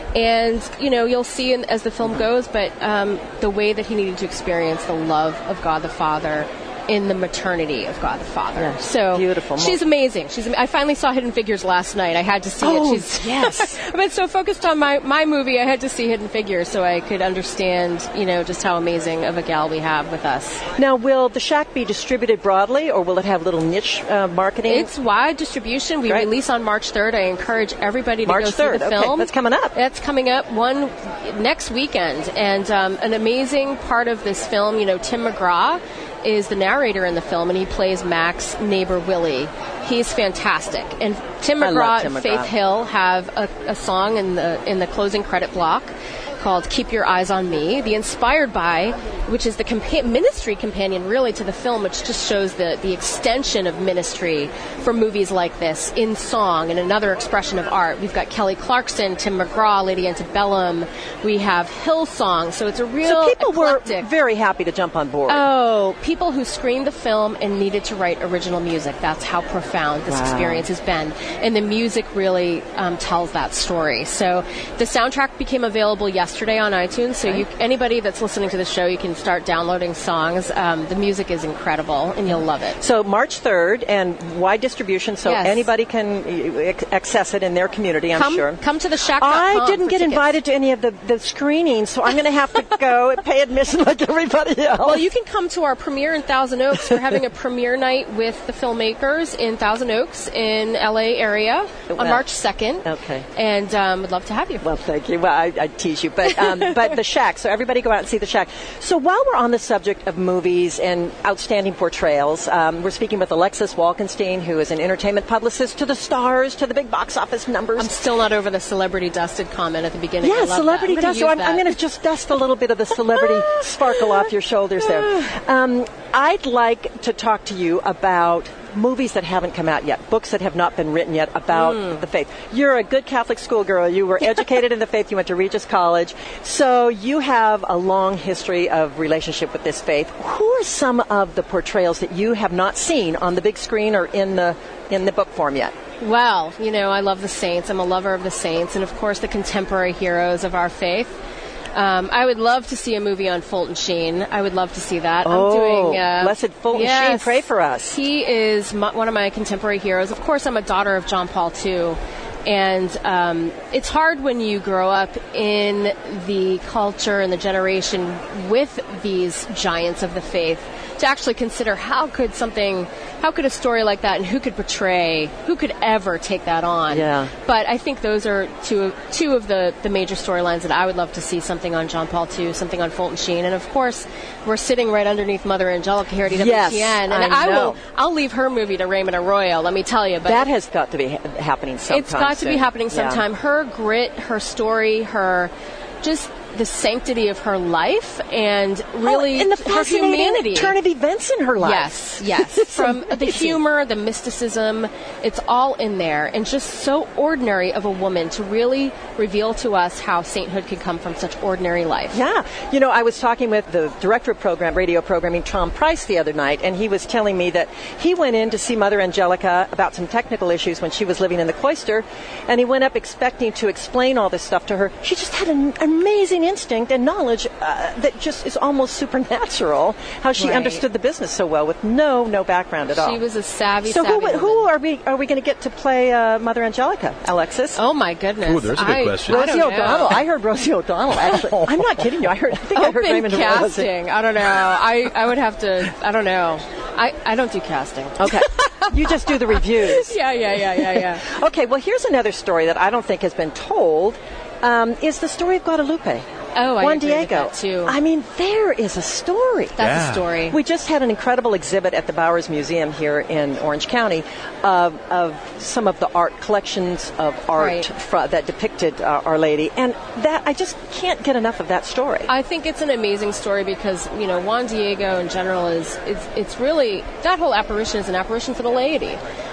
And, you know, you'll see in, as the film goes, but um, the way that he needed to experience the love of God the Father in the maternity of God the Father. Yeah, so beautiful. She's amazing. She's. I finally saw Hidden Figures last night. I had to see oh, it. She's, yes. I've been so focused on my, my movie, I had to see Hidden Figures so I could understand, you know, just how amazing of a gal we have with us. Now, will The Shack be distributed broadly, or will it have little niche uh, marketing? It's wide distribution. We Great. release on March third. I encourage everybody to March go third. see the Okay, film. that's coming up. That's coming up one next weekend. And um, an amazing part of this film, you know, Tim McGraw is the narrator in the film, and he plays Mac's neighbor Willie. He's fantastic. And Tim I McGraw love Tim and McGraw. Faith Hill have a, a song in the in the closing credit block called Keep Your Eyes on Me, the Inspired By, which is the compa- ministry companion really to the film, which just shows the, the extension of ministry for movies like this in song and another expression of art. We've got Kelly Clarkson, Tim McGraw, Lady Antebellum. We have Hillsong, so it's a real So people eclectic. were very happy to jump on board. Oh, people who screened the film and needed to write original music. That's how profound this Wow. experience has been. And the music really um, tells that story. So the soundtrack became available yesterday on iTunes. So you, anybody that's listening to the show, you can start downloading songs. Um, the music is incredible, and you'll love it. So March third, and wide distribution, so Yes. anybody can uh, access it in their community, I'm Come, sure. come to the shack dot com I didn't for get tickets. invited to any of the, the screenings, so I'm going to have to go and pay admission like everybody else. Well, you can come to our premiere in Thousand Oaks. We're having a premiere night with the filmmakers in Thousand Oaks in L A area on Well, March second. okay. And um, would love to have you. Well, thank you. Well, I, I tease you, but um, but The Shack. So everybody go out and see The Shack. So while we're on the subject of movies and outstanding portrayals, um, we're speaking with Alexis Walkenstein, who is an entertainment publicist to the stars, to the big box office numbers. I'm still not over the celebrity dusted comment at the beginning. I Yeah, love celebrity that. I'm dust. So gonna I'm, use I'm that. going to just dust a little bit of the celebrity sparkle off your shoulders there. Um, I'd like to talk to you about movies that haven't come out yet, books that have not been written yet about Mm. the faith. You're a good Catholic schoolgirl. You were educated in the faith. You went to Regis College. So you have a long history of relationship with this faith. Who are some of the portrayals that you have not seen on the big screen or in the in the book form yet? Well, you know, I love the saints. I'm a lover of the saints, and of course the contemporary heroes of our faith. Um, I would love to see a movie on Fulton Sheen. I would love to see that. Oh, I'm doing, uh, blessed Fulton yes, Sheen, pray for us. He is my, one of my contemporary heroes. Of course, I'm a daughter of John Paul the Second. And um, it's hard when you grow up in the culture and the generation with these giants of the faith to actually consider how could something, how could a story like that, and who could portray, who could ever take that on? Yeah. But I think those are two of, two of the, the major storylines that I would love to see, something on John Paul the Second, something on Fulton Sheen. And of course, we're sitting right underneath Mother Angelica here at E W T N. Yes, and I I, know. will, I'll leave her movie to Raymond Arroyo, let me tell you. But That has got to be ha- happening sometime it's got to be soon. happening Yeah. sometime. Her grit, her story, her just the sanctity of her life, and really oh, and the her fascinating humanity. turn of events in her life. Yes, yes. It's From the amazing. humor, the mysticism, it's all in there, and just so ordinary of a woman to really reveal to us how sainthood could come from such ordinary life. Yeah. You know, I was talking with the director of program, radio programming, Tom Price, the other night, and he was telling me that he went in to see Mother Angelica about some technical issues when she was living in the cloister, and he went up expecting to explain all this stuff to her. She just had an amazing instinct and knowledge uh, that just is almost supernatural, how she Right. understood the business so well with no no background at all. She was a savvy, So savvy who, woman. who are we are we going to get to play uh, Mother Angelica, Alexis? Oh my goodness! Ooh, there's a good I, question. I don't Rosie know. O'Donnell. I heard Rosie O'Donnell, actually. I'm not kidding you. I heard. I think I heard Open Raymond Arroyo. casting. I don't know. I, I would have to. I don't know. I, I don't do casting. Okay. You just do the reviews. Yeah, yeah, yeah, yeah, yeah. Okay, well, here's another story that I don't think has been told, um, is the story of Guadalupe. Oh, I Juan agree with Diego. that, too. I mean, there is a story. That's Yeah. a story. We just had an incredible exhibit at the Bowers Museum here in Orange County of, of some of the art collections of art Right. fr- that depicted uh, Our Lady, and that I just can't get enough of that story. I think it's an amazing story because, you know, Juan Diego in general is, it's, it's really, that whole apparition is an apparition for the laity.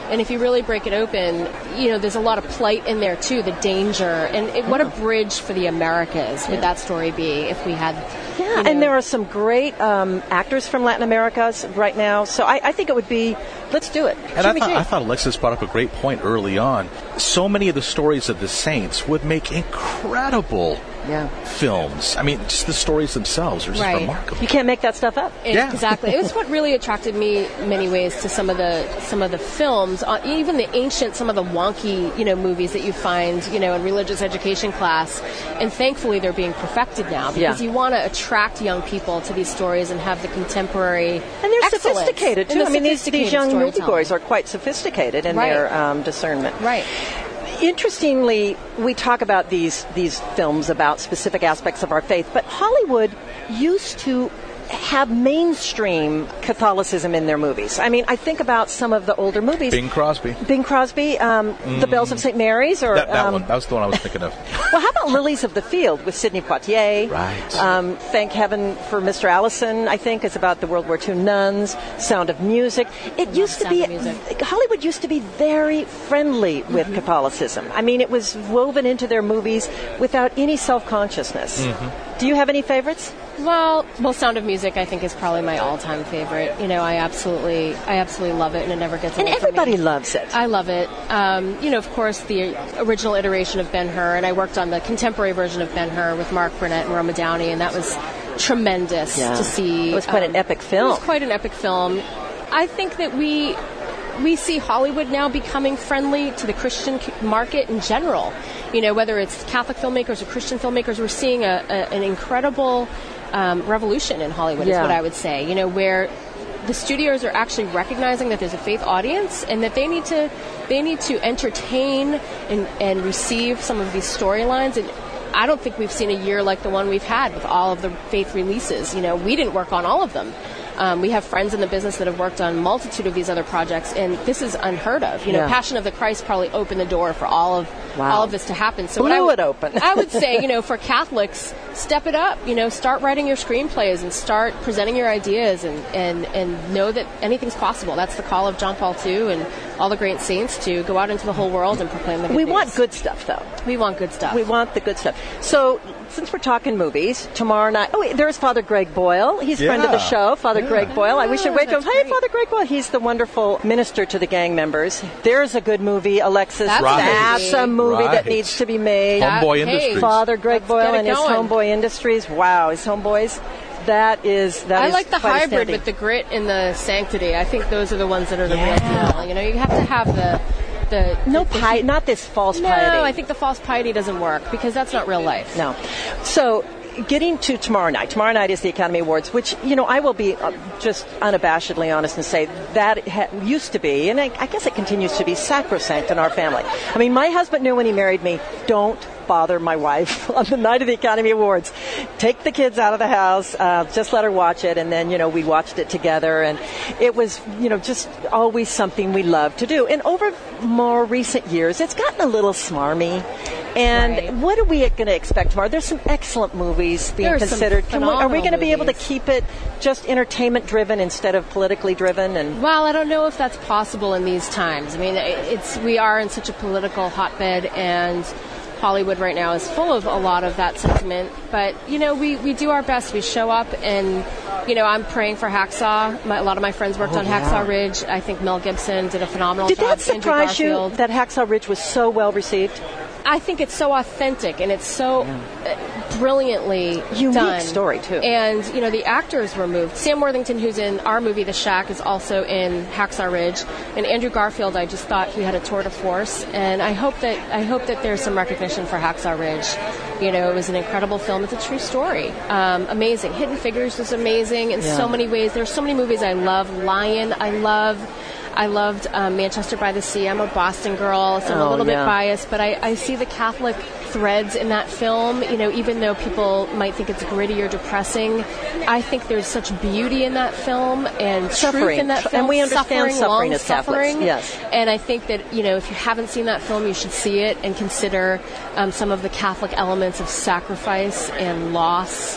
And if you really break it open, you know, there's a lot of plight in there too, the danger, and it, what a bridge for the Americas would that story be if we had. Yeah, you know, and there are some great um, actors from Latin America right now, so I, I think it would be, let's do it. And I thought, I thought Alexis brought up a great point early on. So many of the stories of the saints would make incredible yeah. films. I mean, just the stories themselves are just right. remarkable. You can't make that stuff up. It, yeah. Exactly. It was what really attracted me in many ways to some of the some of the films, uh, even the ancient, some of the wonky, you know, movies that you find, you know, in religious education class. And thankfully, they're being perfected now because yeah. you want to attract young people to these stories and have the contemporary and they're excellence. Sophisticated too. The I mean, these, these young moviegoers are quite sophisticated in right. their um, discernment. Right. Interestingly, we talk about these these films about specific aspects of our faith, but Hollywood used to have mainstream Catholicism in their movies. I mean, I think about some of the older movies. Bing Crosby. Bing Crosby, um, mm. The Bells of Saint Mary's, or that, that um, one. That was the one I was thinking of. Well, how about Lilies of the Field with Sidney Poitier? Right. Um, Thank Heaven for Mister Allison, I think, is about the World War Two nuns. Sound of Music. It used to be, Hollywood used to be very friendly with mm-hmm. Catholicism. I mean, it was woven into their movies without any self-consciousness. Mm-hmm. Do you have any favorites? Well, well, Sound of Music, I think, is probably my all-time favorite. You know, I absolutely, I absolutely love it, and it never gets old. And everybody for me. loves it. I love it. Um, you know, of course, the original iteration of Ben-Hur, and I worked on the contemporary version of Ben-Hur with Mark Burnett and Roma Downey, and that was tremendous yeah. to see. It was quite um, an epic film. It was quite an epic film. I think that we we see Hollywood now becoming friendly to the Christian market in general. You know, whether it's Catholic filmmakers or Christian filmmakers, we're seeing a, a, an incredible um, revolution in Hollywood, yeah. is what I would say. You know, where the studios are actually recognizing that there's a faith audience and that they need to they need to entertain and, and receive some of these storylines. And I don't think we've seen a year like the one we've had with all of the faith releases. You know, we didn't work on all of them. Um, we have friends in the business that have worked on a multitude of these other projects, and this is unheard of. You know, yeah. Passion of the Christ probably opened the door for all of wow. all of this to happen. So Blew what I would, it open. I would say, you know, for Catholics, step it up. You know, start writing your screenplays and start presenting your ideas, and, and, and know that anything's possible. That's the call of John Paul the Second and all the great saints, to go out into the whole world and proclaim the good We news. want good stuff, though. We want good stuff. We want the good stuff. So, since we're talking movies, tomorrow night... Oh, wait, there's Father Greg Boyle. He's a yeah. friend of the show, Father yeah. Greg Boyle. I wish I'd wait to him. Hey, great. Father Greg Boyle. He's the wonderful minister to the gang members. There's a good movie, Alexis. That's, right. That's a movie right. that needs to be made. Homeboy Hey, Industries. Father Greg Let's Boyle get it and his going. Homeboy Industries. Wow, his homeboys. That is that I is like the quite hybrid outstanding. with the grit and the sanctity. I think those are the ones that are the Yeah. real deal. You know, you have to have the the No the, pi- not this false No, piety. I think the false piety doesn't work because that's not real life. No. So, getting to tomorrow night. Tomorrow night is the Academy Awards, which, you know, I will be uh, just unabashedly honest and say that ha- used to be, and I, I guess it continues to be, sacrosanct in our family. I mean, my husband knew when he married me, don't bother my wife on the night of the Academy Awards. Take the kids out of the house, uh, just let her watch it, and then, you know, we watched it together, and it was, you know, just always something we loved to do. And over more recent years, it's gotten a little smarmy. And Right. what are we going to expect tomorrow? There's some excellent movies being There's some considered. Can we, are we phenomenal going to be able to movies. keep it just entertainment driven instead of politically driven? And Well, I don't know if that's possible in these times. I mean, it's we are in such a political hotbed, and Hollywood right now is full of a lot of that sentiment. But, you know, we, we do our best. We show up, and, you know, I'm praying for Hacksaw. My, a lot of my friends worked Oh, on yeah. Hacksaw Ridge. I think Mel Gibson did a phenomenal did job. that Andrew surprise you Garfield. that Hacksaw Ridge was so well received? I think it's so authentic, and it's so uh, brilliantly Unique done. story, too. And, you know, the actors were moved. Sam Worthington, who's in our movie The Shack, is also in Hacksaw Ridge. And Andrew Garfield, I just thought he had a tour de force. And I hope that I hope that there's some recognition for Hacksaw Ridge. You know, it was an incredible film. It's a true story. Um, amazing. Hidden Figures was amazing in Yeah. so many ways. There's so many movies I love. Lion, I love. I loved um, Manchester by the Sea. I'm a Boston girl, so I'm Oh, a little yeah. bit biased, but I, I see the Catholic threads in that film. You know, even though people might think it's gritty or depressing, I think there's such beauty in that film and truth Suffering. in that Tr- film. and we understand suffering, suffering long as Catholics, suffering. yes. And I think that, you know, if you haven't seen that film, you should see it and consider um, some of the Catholic elements of sacrifice and loss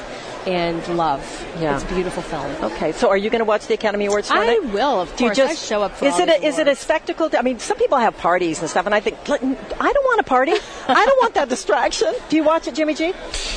and love. Yeah. It's a beautiful film. Okay, so are you going to watch the Academy Awards tonight? I will, of course. Do you just I show up for is all it these a, is it a awards. spectacle? To, I mean, some people have parties and stuff, and I think I don't want a party. I don't want that distraction. Do you watch it, Jimmy G?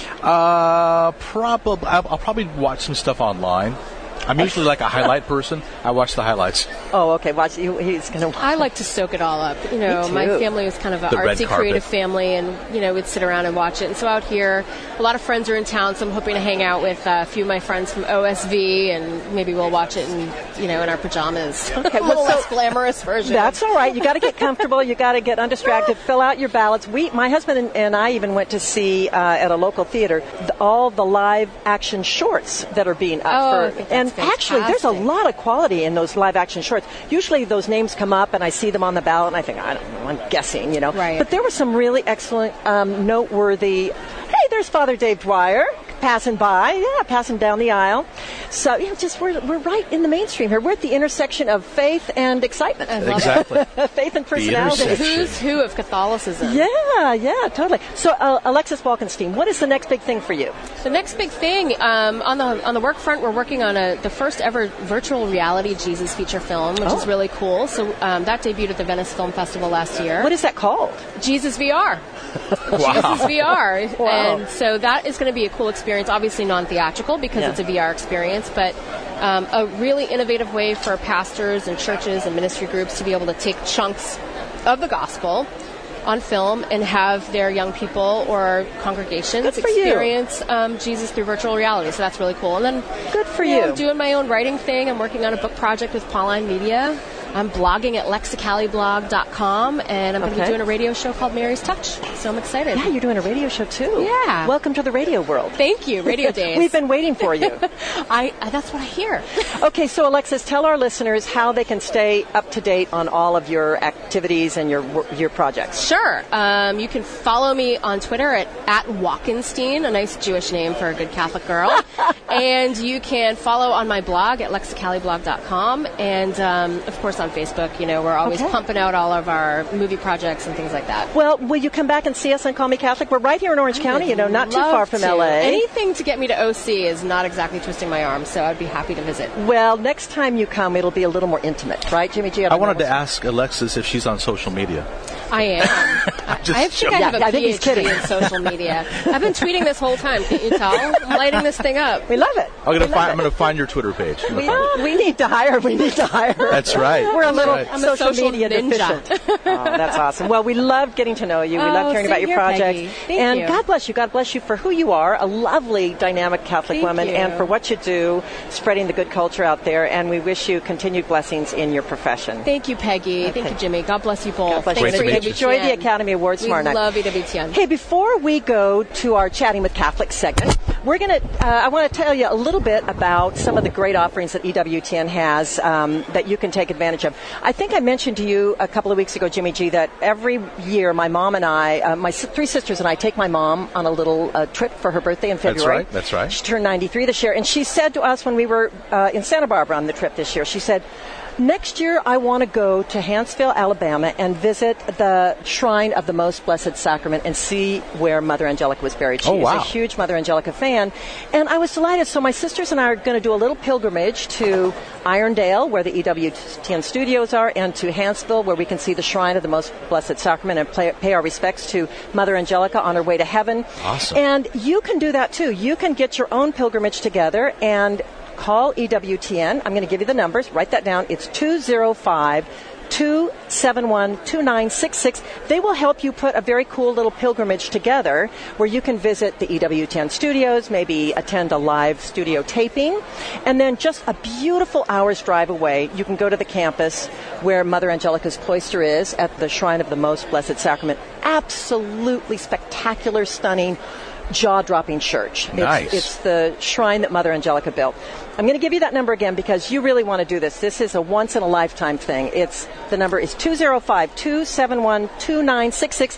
Uh, probably. I'll, I'll probably watch some stuff online. I'm usually like a highlight person. I watch the highlights. Oh, okay. Watch. He, he's going to. I like to soak it all up. You know, Me too. my family was kind of an The red artsy, carpet. creative family, and you know, we'd sit around and watch it. And so out here, a lot of friends are in town, so I'm hoping to hang out with uh, a few of my friends from O S V, and maybe we'll watch it in, you know, in our pajamas. Okay, a well, little so- less glamorous version. That's all right. You got to get comfortable. You got to get undistracted. Fill out your ballots. We, my husband and, and I, even went to see uh, at a local theater the, all the live action shorts that are being up Oh, I for. think And that's actually, there's a fantastic. lot of quality in those live action shorts. Usually, those names come up, and I see them on the ballot, and I think, I don't know, I'm guessing, you know. Right. But there were some really excellent, um, noteworthy. Hey, there's Father Dave Dwyer passing by, yeah, passing down the aisle. So, you know, just we're we're right in the mainstream here. We're at the intersection of faith and excitement. I love Exactly. Faith and personality. it. intersection. Who's who of Catholicism? Yeah, yeah, totally. So, uh, Alexis Walkenstein, what is the next big thing for you? The next big thing um, on the on the work front, we're working on a the first ever virtual reality Jesus feature film, which Oh. is really cool. So um, that debuted at the Venice Film Festival last year. What is that called? Jesus V R. Jesus V R. Wow. And so that is going to be a cool experience, obviously non-theatrical because Yeah. it's a V R experience, but um, a really innovative way for pastors and churches and ministry groups to be able to take chunks of the gospel on film and have their young people or congregations Good for you. experience um, Jesus through virtual reality. So that's really cool. And then Good for you know, you. I'm doing my own writing thing. I'm working on a book project with Pauline Media. I'm blogging at lexicali blog dot com, and I'm going to Okay. be doing a radio show called Mary's Touch. So I'm excited. Yeah, you're doing a radio show too. Yeah. Welcome to the radio world. Thank you, Radio Days. We've been waiting for you. I, I that's what I hear. Okay, so Alexis, tell our listeners how they can stay up to date on all of your activities and your your projects. Sure. Um, you can follow me on Twitter at, at Walkenstein, a nice Jewish name for a good Catholic girl. And you can follow on my blog at lexicali blog dot com. And, um, of course, on Facebook, you know, we're always Okay. pumping out all of our movie projects and things like that. Well, will you come back and see us on Call Me Catholic? We're right here in Orange County, you know, not too Love far from to. L A. Anything to get me to O C is not exactly twisting my arm, so I'd be happy to visit. Well, next time you come, it'll be a little more intimate, right, Jimmy G? I don't wanted know. to ask Alexis if she's on social media. I am. I, Just I think I joking. have a Yeah, I think he's PhD kidding. in social media. I've been tweeting this whole time. Can't you tell? I'm lighting this thing up. We love it. I'm gonna We love find. it. I'm gonna find your Twitter page. I'm gonna We, find it. we need to hire. We need to hire. That's right. We're a That's little right. I'm a social, social media ninja. deficient. Oh, that's awesome. Well, we loved getting to know you. We Oh, loved hearing same about your here, projects. Peggy. Thank and you. God bless you. God bless you for who you are, a lovely, dynamic Catholic Thank woman, you. and for what you do, spreading the good culture out there. And we wish you continued blessings in your profession. Thank you, Peggy. Thank you, Jimmy. God bless you both. God bless Thanks you. for Great to meet you. Enjoy the E W T N. Academy Awards We tomorrow night. love E W T N. Hey, before we go to our Chatting with Catholics segment, we're going to, uh, I want to tell you a little bit about some of the great offerings that E W T N has um, that you can take advantage of. I think I mentioned to you a couple of weeks ago, Jimmy G, that every year my mom and I, uh, my si- three sisters and I take my mom on a little uh, trip for her birthday in February. right, that's right. She turned ninety-three this year, and she said to us when we were uh, in Santa Barbara on the trip this year, she said, next year, I want to go to Hanceville, Alabama, and visit the Shrine of the Most Blessed Sacrament and see where Mother Angelica was buried. She Oh, wow. is a huge Mother Angelica fan, and I was delighted. So my sisters and I are going to do a little pilgrimage to Irondale, where the E W T N studios are, and to Hanceville, where we can see the Shrine of the Most Blessed Sacrament and play, pay our respects to Mother Angelica on her way to heaven. Awesome. And you can do that too. You can get your own pilgrimage together and call E W T N. I'm going to give you the numbers. Write that down. It's two oh five, two seven one, two nine six six. They will help you put a very cool little pilgrimage together where you can visit the E W T N studios, maybe attend a live studio taping, and then just a beautiful hour's drive away, you can go to the campus where Mother Angelica's cloister is at the Shrine of the Most Blessed Sacrament. Absolutely spectacular, stunning, jaw-dropping church. It's, Nice. it's the shrine that Mother Angelica built. I'm going to give you that number again because you really want to do this. This is a once-in-a-lifetime thing. It's the number is two oh five, two seven one, two nine six six.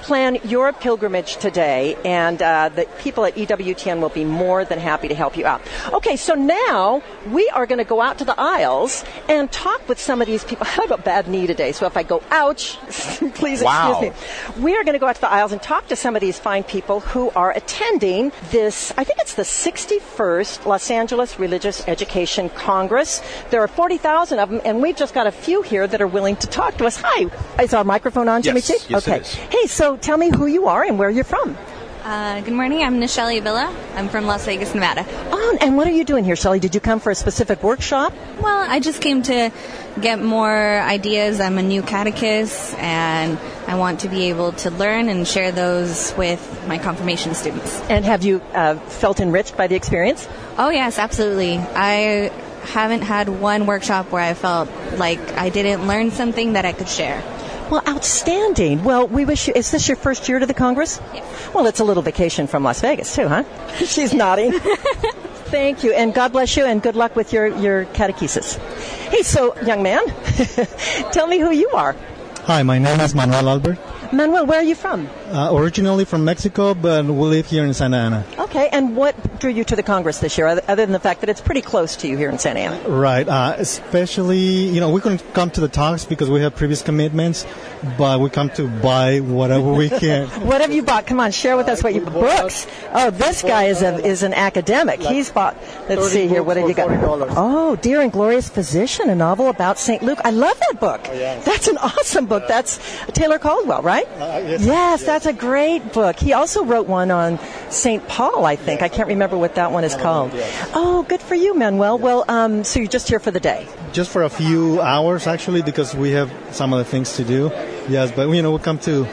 plan your pilgrimage today, and uh, the people at E W T N will be more than happy to help you out. Okay, so now we are going to go out to the aisles and talk with some of these people. I have a bad knee today, so if I go, ouch, please wow. excuse me. We are going to go out to the aisles and talk to some of these fine people who are attending this, I think it's the sixty-first Los Angeles Religious Education Congress. There are forty thousand of them, and we've just got a few here that are willing to talk to us. Hi, is our microphone on, Jimmy yes, T? Yes, okay. it is. Hey, so tell me who you are and where you're from. Uh, good morning, I'm Nichelle Avila. I'm from Las Vegas, Nevada. Oh, and what are you doing here, Shelley? Did you come for a specific workshop? Well, I just came to get more ideas. I'm a new catechist, and I want to be able to learn and share those with my confirmation students. And have you uh, felt enriched by the experience? Oh, yes, absolutely. I haven't had one workshop where I felt like I didn't learn something that I could share. Well, outstanding. Well, we wish you, is this your first year to the Congress? Yes. Well, it's a little vacation from Las Vegas, too, huh? She's nodding. Thank you, and God bless you, and good luck with your, your catechesis. Hey, so, young man, tell me who you are. Hi, my name is Manuel Albert. Manuel, where are you from? Uh, originally from Mexico, but we live here in Santa Ana. Okay, and what drew you to the Congress this year, other than the fact that it's pretty close to you here in Santa Ana? Right, uh, especially, you know, we couldn't come to the talks because we have previous commitments, but we come to buy whatever we can. What have you bought? Come on, share with us what you books. Oh, this guy is a is an academic. He's bought. Let's see here. What have you got? Oh, Dear and Glorious Physician, a novel about Saint Luke. I love that book. Oh, yes. That's an awesome book. That's Taylor Caldwell, right? Uh, yes, yes, yes, that's a great book. He also wrote one on Saint Paul, I think. I can't remember what that one is called. Yes. Oh, good for you, Manuel. Well, um, so you're just here for the day? Just for a few hours, actually, because we have some other things to do. Yes, but, you know, we come to...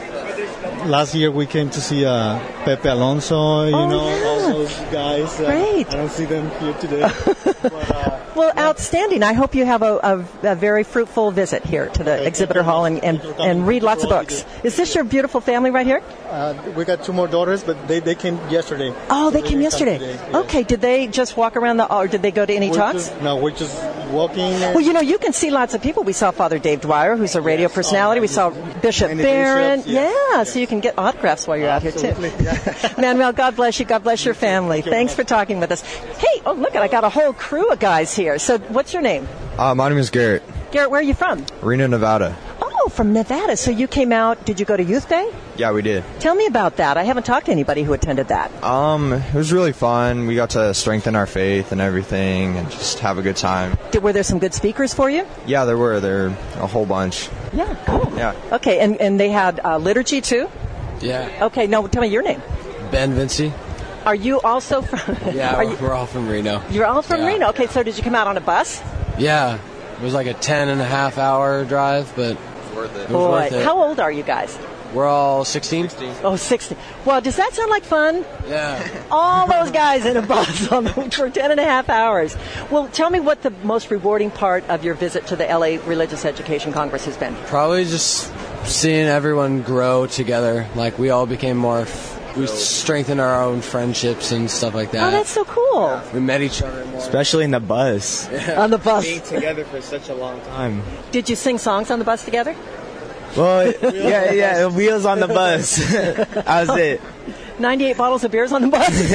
Last year we came to see uh, Pepe Alonso, you oh, know, yeah. all those guys. Uh, Great. I don't see them here today. but, uh, well, outstanding. I hope you have a, a, a very fruitful visit here to the exhibitor hall and, and, and read lots of books. Is this your beautiful family right here? Uh, we got two more daughters, but they, they came yesterday. Oh, they so came they yesterday. Today, yes. Okay, did they just walk around the, or did they go to any we're talks? Just, no, we're just walking. Well, you know, you can see lots of people. We saw Father Dave Dwyer, who's a radio yes. personality. Oh, we saw Bishop many Barron. bishops, yes. Yeah, yes. so you can get autographs while you're Absolutely. out here, too. Manuel, God bless you. God bless your family. Thanks for talking with us. Hey, oh, look, I got a whole crew of guys here. So what's your name? Uh, my name is Garrett. Garrett, where are you from? Reno, Nevada. Oh, from Nevada. So you came out, did you go to Youth Day? Yeah, we did. Tell me about that. I haven't talked to anybody who attended that. Um, it was really fun. We got to strengthen our faith and everything and just have a good time. Did, were there some good speakers for you? Yeah, there were. There were a whole bunch. Yeah, cool. Yeah. Okay, and, and they had uh, liturgy too? Yeah. Okay, no, tell me your name. Ben Vinci. Are you also from... Yeah, are we're, you, we're all from Reno. You're all from yeah. Reno. Okay, so did you come out on a bus? Yeah. It was like a ten and a half hour drive, but Worth it. it was Boy, worth it. how old are you guys? We're all sixteen. Oh, sixty. Well, does that sound like fun? Yeah. All those guys in a bus on the, for ten and a half hours. Well, tell me what the most rewarding part of your visit to the L A Religious Education Congress has been. Probably just seeing everyone grow together. Like, we all became more... We strengthened our own friendships and stuff like that. Oh, that's so cool. We met each other more. Especially in the bus. On the bus. Being together for such a long time. Did you sing songs on the bus together? Well, yeah, yeah, wheels on the bus. That was it. ninety-eight bottles of beers on the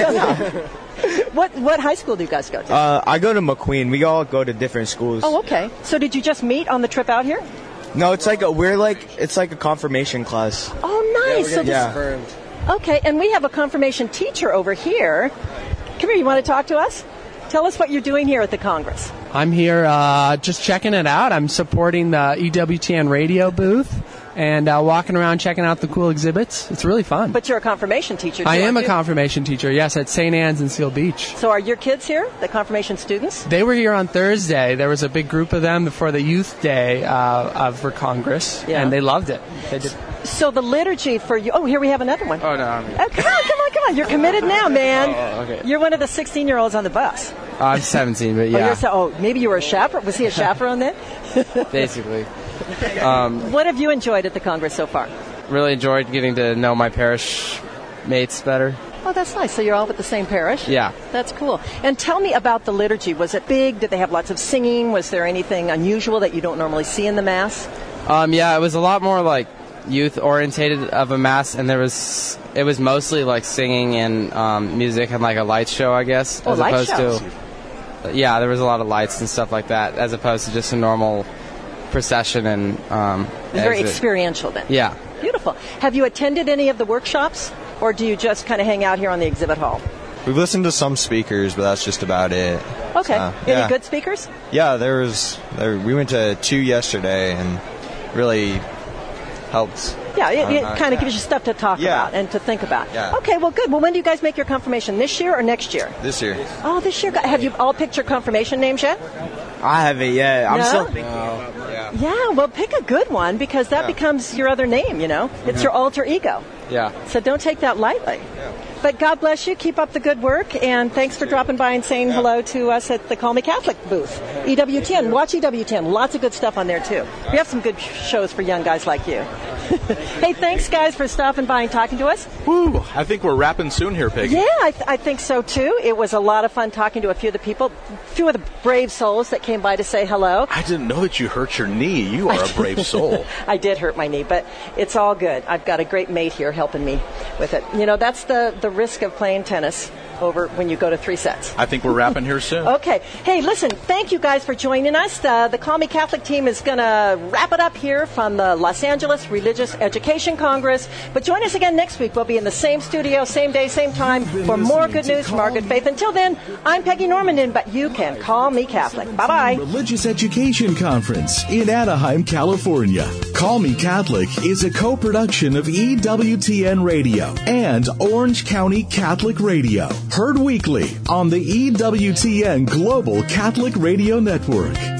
bus? What what high school do you guys go to? Uh, I go to McQueen. We all go to different schools. Oh, okay. So did you just meet on the trip out here? No, it's like a, we're like it's like a confirmation class. Oh, nice. Yeah, so we're this, Yeah. confirmed. Okay, and we have a confirmation teacher over here. Come here, you want to talk to us? Tell us what you're doing here at the Congress. I'm here uh, just checking it out. I'm supporting the E W T N radio booth and uh, walking around checking out the cool exhibits. It's really fun. But you're a confirmation teacher, too, I am aren't a you? confirmation teacher, yes, at Saint Anne's in Seal Beach. So are your kids here, the confirmation students? They were here on Thursday. There was a big group of them for the Youth Day uh, uh, for Congress, Yeah. and they loved it. They did. So the liturgy for you... Oh, here we have another one. Oh, no. I mean, Oh, come on, come on, come on. You're committed now, man. Oh, okay. You're one of the sixteen-year-olds on the bus. I'm seventeen, but Oh, yeah, you're so, oh, maybe you were a chaperone. Was he a chaperone then? basically. Um, What have you enjoyed at the Congress so far? really enjoyed getting to know my parish mates better. Oh, that's nice. So you're all with the same parish? Yeah. That's cool. And tell me about the liturgy. Was it big? Did they have lots of singing? Was there anything unusual that you don't normally see in the Mass? Um, yeah, it was a lot more like youth orientated of a mass, and there was it was mostly like singing and um, music and like a light show, I guess, oh, as light opposed shows. to yeah, there was a lot of lights and stuff like that, as opposed to just a normal procession and um, It was very exit. experiential then. Yeah. Beautiful. Have you attended any of the workshops, or do you just kind of hang out here on the exhibit hall? We've listened to some speakers, but that's just about it. Okay. So, Any yeah. good speakers? Yeah, there was. There, we went to two yesterday, and really helped. Yeah, it, it Uh, kind of yeah. gives you stuff to talk Yeah. about and to think about. Yeah. Okay, well, good. Well, when do you guys make your confirmation? This year or next year? This year. Oh, this year. Have you all picked your confirmation names yet? I haven't yet. I'm No? still thinking. Yeah. Yeah, well, pick a good one because that Yeah. becomes your other name, you know? It's your alter ego. Yeah. So don't take that lightly. But God bless you. Keep up the good work. And thanks for dropping by and saying hello to us at the Call Me Catholic booth. E W T N. Watch E W T N. Lots of good stuff on there, too. We have some good shows for young guys like you. Hey, thanks, guys, for stopping by and talking to us. Woo! I think we're wrapping soon here, Peggy. Yeah, I, th- I think so, too. It was a lot of fun talking to a few of the people, a few of the brave souls that came by to say hello. I didn't know that you hurt your knee. You are a brave soul. I did hurt my knee, but it's all good. I've got a great mate here helping me with it. You know, that's the, the risk of playing tennis over when you go to three sets. I think we're wrapping here soon. Okay. Hey, listen, thank you guys for joining us. Uh, the Call Me Catholic team is going to wrap it up here from the Los Angeles Religious Education Congress. But join us again next week. We'll be in the same studio, same day, same time for more good news from our good faith. Until then, I'm Peggy Normandin, but you can call me Catholic. Bye-bye. Religious Education Conference in Anaheim, California. Call Me Catholic is a co-production of E W T N Radio and Orange County Catholic Radio. Heard weekly on the E W T N Global Catholic Radio Network.